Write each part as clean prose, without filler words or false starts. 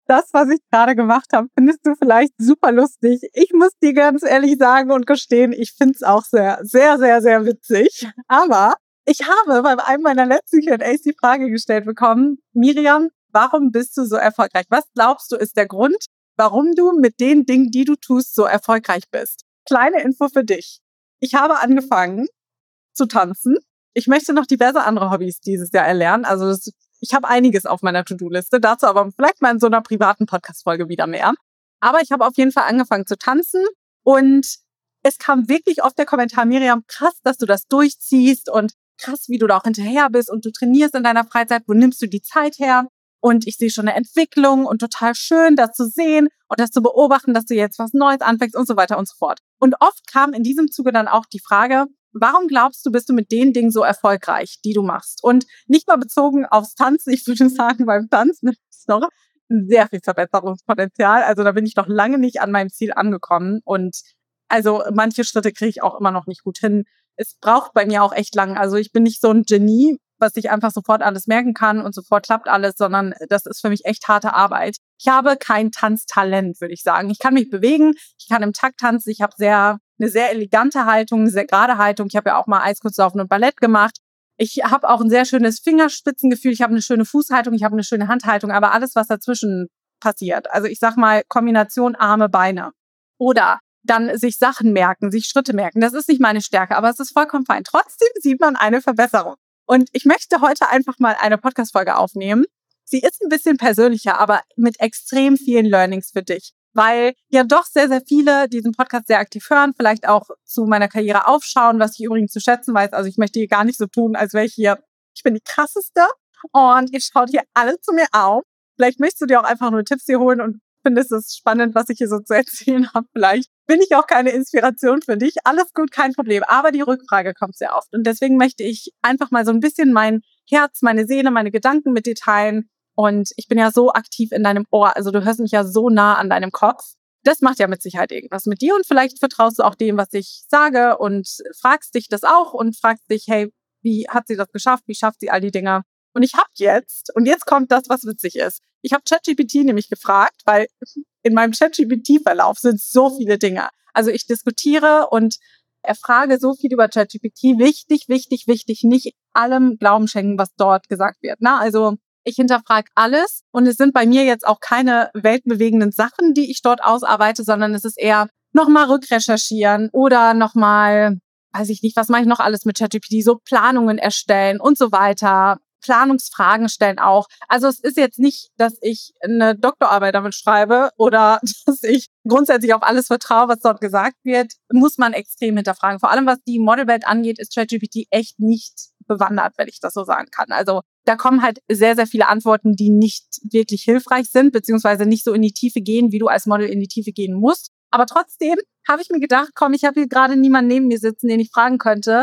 Das, was ich gerade gemacht habe, findest du vielleicht super lustig. Ich muss dir ganz ehrlich sagen und gestehen, ich finde es auch sehr, sehr, sehr, sehr witzig. Aber ich habe bei einem meiner letzten Q&As die Frage gestellt bekommen, Miriam, warum bist du so erfolgreich? Was glaubst du ist der Grund, warum du mit den Dingen, die du tust, so erfolgreich bist? Kleine Info für dich. Ich habe angefangen zu tanzen. Ich möchte noch diverse andere Hobbys dieses Jahr erlernen. Also ich habe einiges auf meiner To-Do-Liste, dazu aber vielleicht mal in so einer privaten Podcast-Folge wieder mehr. Aber ich habe auf jeden Fall angefangen zu tanzen und es kam wirklich oft der Kommentar, Miriam, krass, dass du das durchziehst und krass, wie du da auch hinterher bist und du trainierst in deiner Freizeit, wo nimmst du die Zeit her? Und ich sehe schon eine Entwicklung und total schön, das zu sehen und das zu beobachten, dass du jetzt was Neues anfängst und so weiter und so fort. Und oft kam in diesem Zuge dann auch die Frage, warum glaubst du, bist du mit den Dingen so erfolgreich, die du machst? Und nicht mal bezogen aufs Tanzen. Ich würde sagen, beim Tanzen ist noch sehr viel Verbesserungspotenzial. Also da bin ich noch lange nicht an meinem Ziel angekommen. Und also manche Schritte kriege ich auch immer noch nicht gut hin. Es braucht bei mir auch echt lang. Also ich bin nicht so ein Genie, was sich einfach sofort alles merken kann und sofort klappt alles, sondern das ist für mich echt harte Arbeit. Ich habe kein Tanztalent, würde ich sagen. Ich kann mich bewegen, ich kann im Takt tanzen, ich habe eine sehr elegante Haltung, eine sehr gerade Haltung. Ich habe ja auch mal Eiskunstlaufen und Ballett gemacht. Ich habe auch ein sehr schönes Fingerspitzengefühl, ich habe eine schöne Fußhaltung, ich habe eine schöne Handhaltung, aber alles, was dazwischen passiert, also ich sag mal Kombination Arme, Beine oder dann sich Sachen merken, sich Schritte merken, das ist nicht meine Stärke, aber es ist vollkommen fein. Trotzdem sieht man eine Verbesserung. Und ich möchte heute einfach mal eine Podcast-Folge aufnehmen. Sie ist ein bisschen persönlicher, aber mit extrem vielen Learnings für dich. Weil ja doch sehr, sehr viele diesen Podcast sehr aktiv hören, vielleicht auch zu meiner Karriere aufschauen, was ich übrigens zu schätzen weiß. Also ich möchte hier gar nicht so tun, als wäre ich bin die krasseste und ihr schaut hier alle zu mir auf. Vielleicht möchtest du dir auch einfach nur Tipps hier holen und findest es spannend, was ich hier so zu erzählen habe. Vielleicht bin ich auch keine Inspiration für dich. Alles gut, kein Problem. Aber die Rückfrage kommt sehr oft. Und deswegen möchte ich einfach mal so ein bisschen mein Herz, meine Seele, meine Gedanken mit dir teilen. Und ich bin ja so aktiv in deinem Ohr. Also du hörst mich ja so nah an deinem Kopf. Das macht ja mit Sicherheit irgendwas mit dir. Und vielleicht vertraust du auch dem, was ich sage und fragst dich das auch und fragst dich, hey, wie hat sie das geschafft? Wie schafft sie all die Dinge? Und jetzt kommt das, was witzig ist. Ich habe ChatGPT nämlich gefragt, weil in meinem ChatGPT-Verlauf sind so viele Dinge. Also ich diskutiere und erfrage so viel über ChatGPT. Wichtig, wichtig, wichtig, nicht allem Glauben schenken, was dort gesagt wird. Na, also ich hinterfrage alles und es sind bei mir jetzt auch keine weltbewegenden Sachen, die ich dort ausarbeite, sondern es ist eher nochmal rückrecherchieren oder nochmal, weiß ich nicht, was mache ich noch alles mit ChatGPT, so Planungen erstellen und so weiter. Planungsfragen stellen auch. Also es ist jetzt nicht, dass ich eine Doktorarbeit damit schreibe oder dass ich grundsätzlich auf alles vertraue, was dort gesagt wird, muss man extrem hinterfragen. Vor allem, was die Modelwelt angeht, ist ChatGPT echt nicht bewandert, wenn ich das so sagen kann. Also da kommen halt sehr, sehr viele Antworten, die nicht wirklich hilfreich sind, beziehungsweise nicht so in die Tiefe gehen, wie du als Model in die Tiefe gehen musst. Aber trotzdem habe ich mir gedacht, komm, ich habe hier gerade niemanden neben mir sitzen, den ich fragen könnte.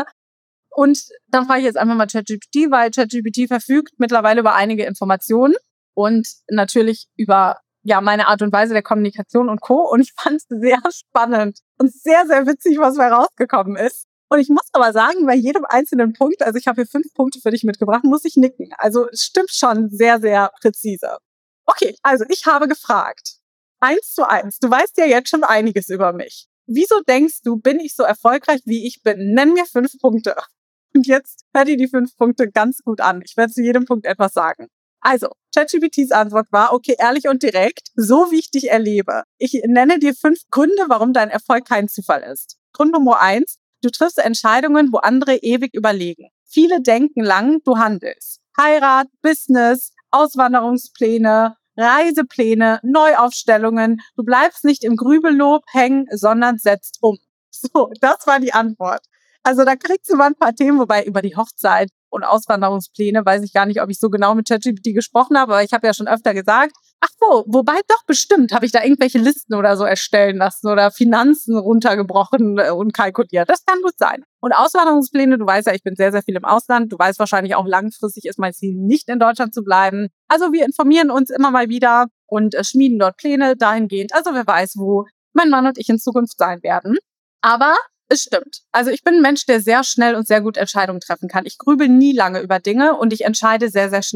Und dann frage ich jetzt einfach mal ChatGPT, weil ChatGPT verfügt mittlerweile über einige Informationen und natürlich über meine Art und Weise der Kommunikation und Co. Und ich fand es sehr spannend und sehr, sehr witzig, was da rausgekommen ist. Und ich muss aber sagen, bei jedem einzelnen Punkt, also ich habe hier 5 Punkte für dich mitgebracht, muss ich nicken. Also es stimmt schon sehr, sehr präzise. Okay, also ich habe gefragt. 1:1. Du weißt ja jetzt schon einiges über mich. Wieso denkst du, bin ich so erfolgreich, wie ich bin? Nenn mir 5 Punkte. Und jetzt hör dir die 5 Punkte ganz gut an. Ich werde zu jedem Punkt etwas sagen. Also, ChatGPTs Antwort war, okay, ehrlich und direkt, so wie ich dich erlebe. Ich nenne dir 5 Gründe, warum dein Erfolg kein Zufall ist. Grund Nummer 1, du triffst Entscheidungen, wo andere ewig überlegen. Viele denken lang, du handelst. Heirat, Business, Auswanderungspläne, Reisepläne, Neuaufstellungen. Du bleibst nicht im Grübellob hängen, sondern setzt um. So, das war die Antwort. Also da kriegst du mal ein paar Themen, wobei über die Hochzeit und Auswanderungspläne weiß ich gar nicht, ob ich so genau mit ChatGPT gesprochen habe, aber ich habe ja schon öfter gesagt, ach so, wobei doch bestimmt habe ich da irgendwelche Listen oder so erstellen lassen oder Finanzen runtergebrochen und kalkuliert. Das kann gut sein. Und Auswanderungspläne, du weißt ja, ich bin sehr, sehr viel im Ausland. Du weißt wahrscheinlich auch, langfristig ist mein Ziel, nicht in Deutschland zu bleiben. Also wir informieren uns immer mal wieder und schmieden dort Pläne dahingehend. Also wer weiß, wo mein Mann und ich in Zukunft sein werden. Aber es stimmt. Also ich bin ein Mensch, der sehr schnell und sehr gut Entscheidungen treffen kann. Ich grübel nie lange über Dinge und ich entscheide sehr, sehr schnell.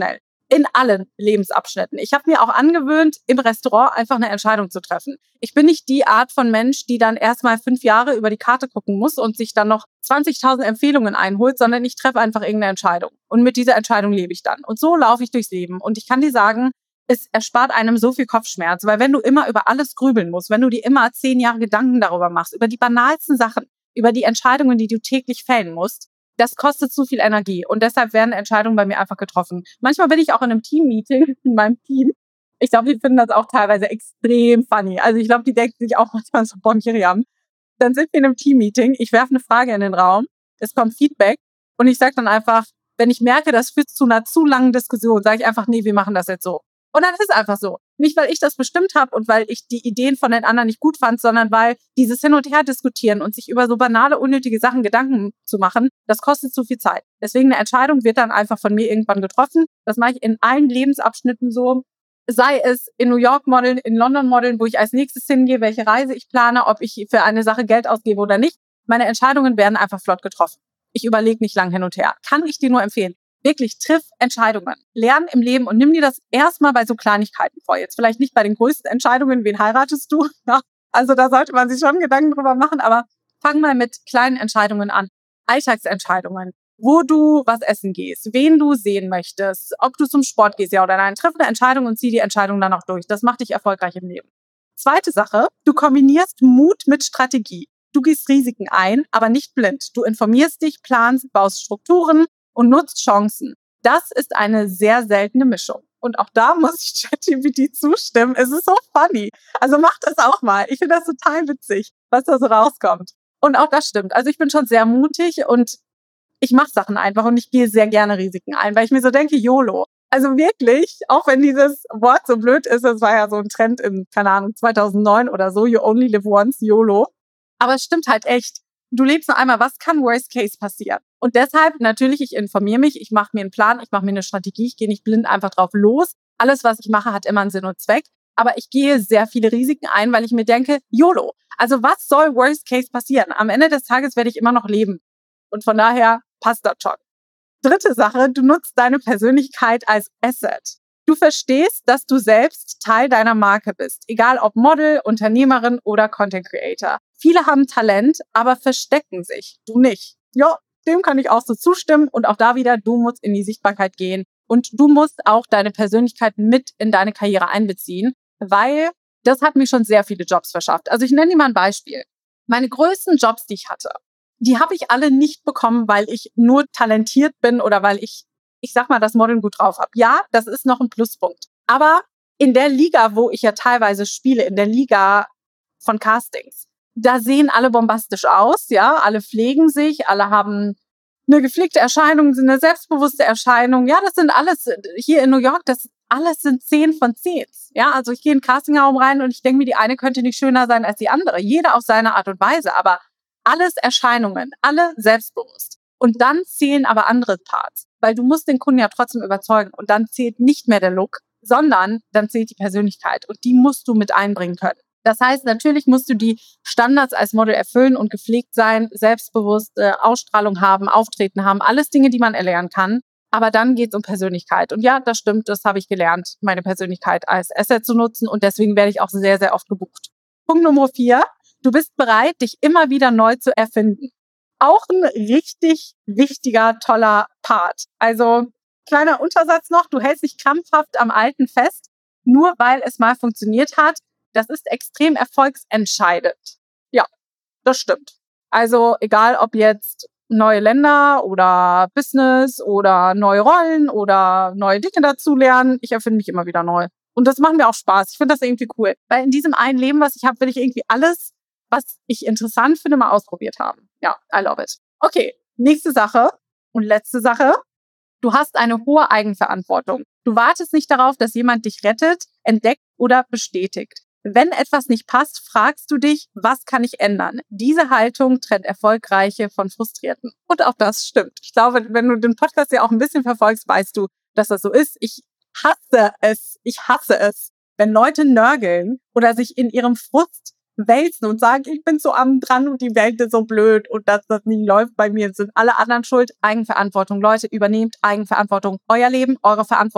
In allen Lebensabschnitten. Ich habe mir auch angewöhnt, im Restaurant einfach eine Entscheidung zu treffen. Ich bin nicht die Art von Mensch, die dann erstmal 5 Jahre über die Karte gucken muss und sich dann noch 20.000 Empfehlungen einholt, sondern ich treffe einfach irgendeine Entscheidung. Und mit dieser Entscheidung lebe ich dann. Und so laufe ich durchs Leben. Und ich kann dir sagen, es erspart einem so viel Kopfschmerz, weil wenn du immer über alles grübeln musst, wenn du dir immer 10 Jahre Gedanken darüber machst, über die banalsten Sachen, über die Entscheidungen, die du täglich fällen musst, das kostet zu viel Energie und deshalb werden Entscheidungen bei mir einfach getroffen. Manchmal bin ich auch in einem Team-Meeting in meinem Team. Ich glaube, die finden das auch teilweise extrem funny. Also ich glaube, die denken sich auch manchmal so, boah, Miriam. Dann sind wir in einem Team-Meeting, ich werfe eine Frage in den Raum, es kommt Feedback und ich sage dann einfach, wenn ich merke, das führt zu einer zu langen Diskussion, sage ich einfach, nee, wir machen das jetzt so. Und dann ist es einfach so. Nicht, weil ich das bestimmt habe und weil ich die Ideen von den anderen nicht gut fand, sondern weil dieses Hin- und Her-Diskutieren und sich über so banale, unnötige Sachen Gedanken zu machen, das kostet zu viel Zeit. Deswegen eine Entscheidung wird dann einfach von mir irgendwann getroffen. Das mache ich in allen Lebensabschnitten so. Sei es in New York modeln, in London modeln, wo ich als nächstes hingehe, welche Reise ich plane, ob ich für eine Sache Geld ausgebe oder nicht. Meine Entscheidungen werden einfach flott getroffen. Ich überlege nicht lang hin und her. Kann ich dir nur empfehlen. Wirklich, triff Entscheidungen. Lern im Leben und nimm dir das erstmal bei so Kleinigkeiten vor. Jetzt vielleicht nicht bei den größten Entscheidungen, wen heiratest du? Ja, also da sollte man sich schon Gedanken drüber machen, aber fang mal mit kleinen Entscheidungen an. Alltagsentscheidungen, wo du was essen gehst, wen du sehen möchtest, ob du zum Sport gehst, ja oder nein. Triff eine Entscheidung und zieh die Entscheidung dann auch durch. Das macht dich erfolgreich im Leben. Zweite Sache, du kombinierst Mut mit Strategie. Du gehst Risiken ein, aber nicht blind. Du informierst dich, planst, baust Strukturen und nutzt Chancen. Das ist eine sehr seltene Mischung. Und auch da muss ich ChatGPT zustimmen. Es ist so funny. Also mach das auch mal. Ich finde das total witzig, was da so rauskommt. Und auch das stimmt. Also ich bin schon sehr mutig und ich mache Sachen einfach und ich gehe sehr gerne Risiken ein, weil ich mir so denke, YOLO. Also wirklich, auch wenn dieses Wort so blöd ist, das war ja so ein Trend in, keine Ahnung, 2009 oder so, you only live once, YOLO. Aber es stimmt halt echt. Du lebst nur einmal, was kann Worst Case passieren? Und deshalb, natürlich, ich informiere mich, ich mache mir einen Plan, ich mache mir eine Strategie, ich gehe nicht blind einfach drauf los. Alles, was ich mache, hat immer einen Sinn und Zweck. Aber ich gehe sehr viele Risiken ein, weil ich mir denke, YOLO. Also was soll Worst Case passieren? Am Ende des Tages werde ich immer noch leben. Und von daher passt das schon. Dritte Sache, du nutzt deine Persönlichkeit als Asset. Du verstehst, dass du selbst Teil deiner Marke bist, egal ob Model, Unternehmerin oder Content Creator. Viele haben Talent, aber verstecken sich. Du nicht. Ja, dem kann ich auch so zustimmen. Und auch da wieder, du musst in die Sichtbarkeit gehen. Und du musst auch deine Persönlichkeit mit in deine Karriere einbeziehen, weil das hat mir schon sehr viele Jobs verschafft. Also ich nenne dir mal ein Beispiel. Meine größten Jobs, die ich hatte, die habe ich alle nicht bekommen, weil ich nur talentiert bin oder weil ich sag mal, das Modeln gut drauf habe. Ja, das ist noch ein Pluspunkt. Aber in der Liga, wo ich ja teilweise spiele, in der Liga von Castings, da sehen alle bombastisch aus, ja, alle pflegen sich, alle haben eine gepflegte Erscheinung, eine selbstbewusste Erscheinung. Ja, das sind alles, hier in New York, das alles sind 10 von 10. Ja, also ich gehe in den Castingraum rein und ich denke mir, die eine könnte nicht schöner sein als die andere. Jeder auf seine Art und Weise, aber alles Erscheinungen, alle selbstbewusst. Und dann zählen aber andere Parts, weil du musst den Kunden ja trotzdem überzeugen und dann zählt nicht mehr der Look, sondern dann zählt die Persönlichkeit und die musst du mit einbringen können. Das heißt, natürlich musst du die Standards als Model erfüllen und gepflegt sein, selbstbewusste Ausstrahlung haben, Auftreten haben, alles Dinge, die man erlernen kann. Aber dann geht es um Persönlichkeit. Und ja, das stimmt, das habe ich gelernt, meine Persönlichkeit als Asset zu nutzen und deswegen werde ich auch sehr, sehr oft gebucht. Punkt Nummer 4, du bist bereit, dich immer wieder neu zu erfinden. Auch ein richtig wichtiger, toller Part. Also kleiner Untersatz noch, du hältst dich krampfhaft am Alten fest, nur weil es mal funktioniert hat. Das ist extrem erfolgsentscheidend. Ja, das stimmt. Also egal, ob jetzt neue Länder oder Business oder neue Rollen oder neue Dinge dazulernen, ich erfinde mich immer wieder neu. Und das macht mir auch Spaß. Ich finde das irgendwie cool. Weil in diesem einen Leben, was ich habe, will ich irgendwie alles, was ich interessant finde, mal ausprobiert haben. Ja, I love it. Okay, nächste Sache und letzte Sache. Du hast eine hohe Eigenverantwortung. Du wartest nicht darauf, dass jemand dich rettet, entdeckt oder bestätigt. Wenn etwas nicht passt, fragst du dich, was kann ich ändern? Diese Haltung trennt Erfolgreiche von Frustrierten. Und auch das stimmt. Ich glaube, wenn du den Podcast ja auch ein bisschen verfolgst, weißt du, dass das so ist. Ich hasse es. Ich hasse es, wenn Leute nörgeln oder sich in ihrem Frust wälzen und sagen, ich bin so am dran und die Welt ist so blöd und dass das nicht läuft bei mir, sind alle anderen schuld. Eigenverantwortung. Leute, übernehmt Eigenverantwortung. Euer Leben, eure Verantwortung.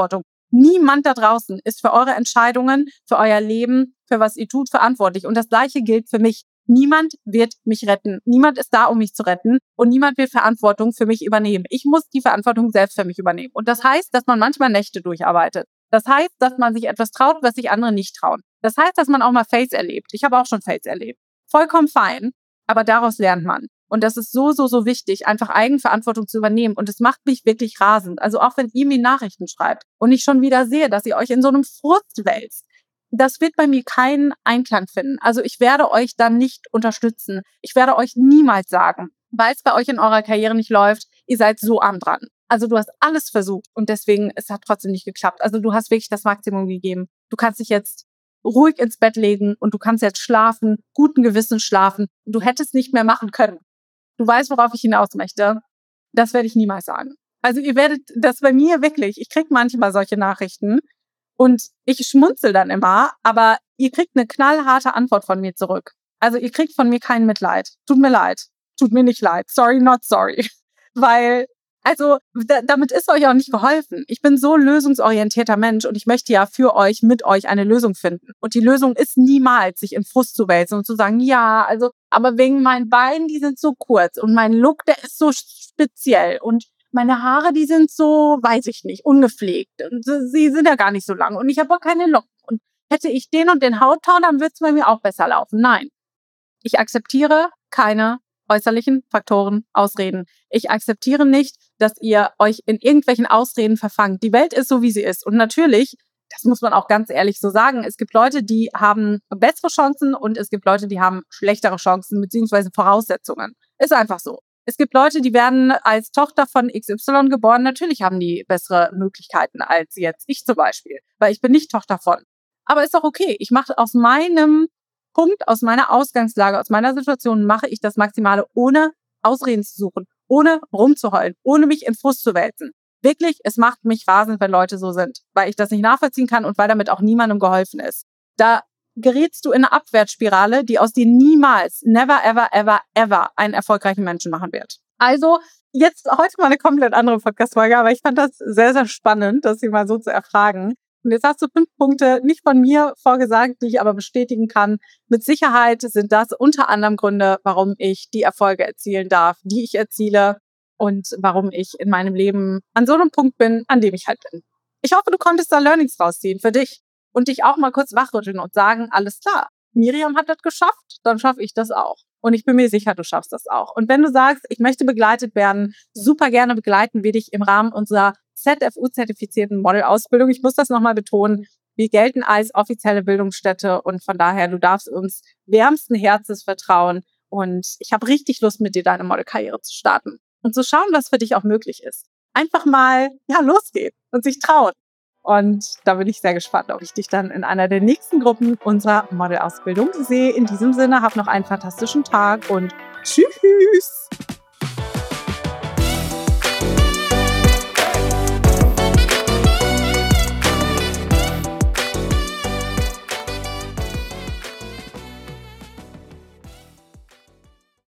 Niemand da draußen ist für eure Entscheidungen, für euer Leben, für was ihr tut, verantwortlich. Und das Gleiche gilt für mich. Niemand wird mich retten. Niemand ist da, um mich zu retten. Und niemand will Verantwortung für mich übernehmen. Ich muss die Verantwortung selbst für mich übernehmen. Und das heißt, dass man manchmal Nächte durcharbeitet. Das heißt, dass man sich etwas traut, was sich andere nicht trauen. Das heißt, dass man auch mal Fails erlebt. Ich habe auch schon Fails erlebt. Vollkommen fein. Aber daraus lernt man. Und das ist so, so, so wichtig, einfach Eigenverantwortung zu übernehmen. Und es macht mich wirklich rasend. Also auch wenn ihr mir Nachrichten schreibt und ich schon wieder sehe, dass ihr euch in so einem Frust wälzt, das wird bei mir keinen Einklang finden. Also ich werde euch dann nicht unterstützen. Ich werde euch niemals sagen, weil es bei euch in eurer Karriere nicht läuft, ihr seid so arm dran. Also du hast alles versucht und deswegen, es hat trotzdem nicht geklappt. Also du hast wirklich das Maximum gegeben. Du kannst dich jetzt ruhig ins Bett legen und du kannst jetzt schlafen, guten Gewissens schlafen. Du hättest nicht mehr machen können. Du weißt, worauf ich hinaus möchte. Das werde ich niemals sagen. Also ihr werdet das bei mir wirklich, ich kriege manchmal solche Nachrichten und ich schmunzel dann immer, aber ihr kriegt eine knallharte Antwort von mir zurück. Also ihr kriegt von mir kein Mitleid. Tut mir leid. Tut mir nicht leid. Sorry, not sorry. Weil, also damit ist euch auch nicht geholfen. Ich bin so ein lösungsorientierter Mensch und ich möchte ja für euch, mit euch eine Lösung finden. Und die Lösung ist niemals, sich in Frust zu wälzen und zu sagen, ja, also, aber wegen meinen Beinen, die sind so kurz und mein Look, der ist so speziell und meine Haare, die sind so, weiß ich nicht, ungepflegt. Und sie sind ja gar nicht so lang und ich habe auch keine Locken. Und hätte ich den und den Hautton, dann würde es bei mir auch besser laufen. Nein, ich akzeptiere keine äußerlichen Faktoren, Ausreden. Ich akzeptiere nicht, dass ihr euch in irgendwelchen Ausreden verfangt. Die Welt ist so, wie sie ist. Und natürlich, das muss man auch ganz ehrlich so sagen, es gibt Leute, die haben bessere Chancen und es gibt Leute, die haben schlechtere Chancen bzw. Voraussetzungen. Ist einfach so. Es gibt Leute, die werden als Tochter von XY geboren. Natürlich haben die bessere Möglichkeiten als jetzt ich zum Beispiel, weil ich bin nicht Tochter von. Aber ist doch okay. Ich mache aus meinem Punkt, aus meiner Ausgangslage, aus meiner Situation mache ich das Maximale, ohne Ausreden zu suchen, ohne rumzuheulen, ohne mich in Frust zu wälzen. Wirklich, es macht mich rasend, wenn Leute so sind, weil ich das nicht nachvollziehen kann und weil damit auch niemandem geholfen ist. Da gerätst du in eine Abwärtsspirale, die aus dir niemals, never, ever, ever, ever einen erfolgreichen Menschen machen wird. Also, jetzt heute mal eine komplett andere Podcast-Folge, aber ich fand das sehr, sehr spannend, das hier mal so zu erfragen. Und jetzt hast du 5 Punkte nicht von mir vorgesagt, die ich aber bestätigen kann. Mit Sicherheit sind das unter anderem Gründe, warum ich die Erfolge erzielen darf, die ich erziele und warum ich in meinem Leben an so einem Punkt bin, an dem ich halt bin. Ich hoffe, du konntest da Learnings rausziehen für dich und dich auch mal kurz wachrütteln und sagen, alles klar, Miriam hat das geschafft, dann schaffe ich das auch. Und ich bin mir sicher, du schaffst das auch. Und wenn du sagst, ich möchte begleitet werden, super gerne begleiten wir dich im Rahmen unserer ZFU-zertifizierten Modelausbildung. Ich muss das nochmal betonen. Wir gelten als offizielle Bildungsstätte und von daher, du darfst uns wärmsten Herzens vertrauen. Und ich habe richtig Lust, mit dir deine Modelkarriere zu starten und zu schauen, was für dich auch möglich ist. Einfach mal, ja, losgehen und sich trauen. Und da bin ich sehr gespannt, ob ich dich dann in einer der nächsten Gruppen unserer Modelausbildung sehe. In diesem Sinne, hab noch einen fantastischen Tag und tschüss!